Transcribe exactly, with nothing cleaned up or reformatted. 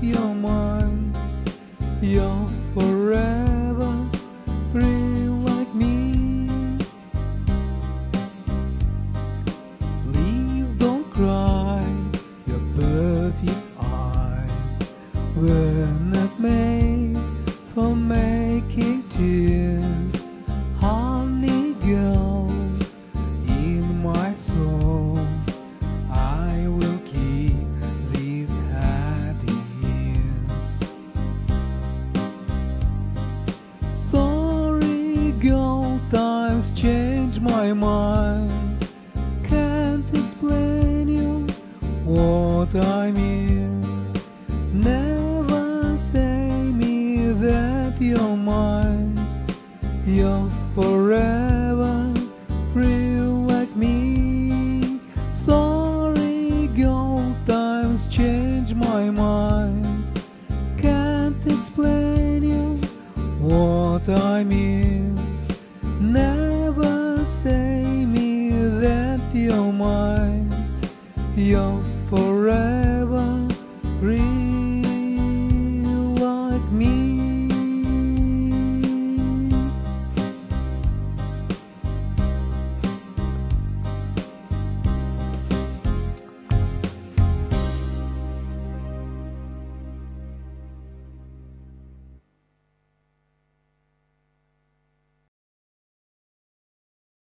you're mine. You're forever real like me. Please don't cry, your perfect eyes were not made for making tears. Honey girl, in my soul I will keep these happy years. Sorry girl, times change my mind.